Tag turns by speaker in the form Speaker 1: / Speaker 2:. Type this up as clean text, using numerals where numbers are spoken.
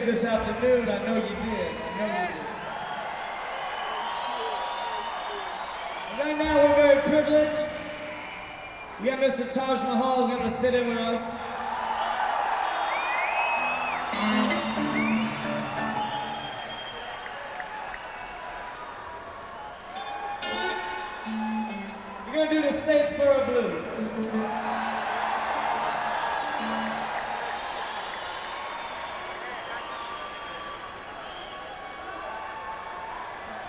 Speaker 1: this afternoon. I know you did. I know you did. Right now we're very privileged. We got Mr. Taj Mahal's going to sit in with us. We're going to do the Statesboro Blues.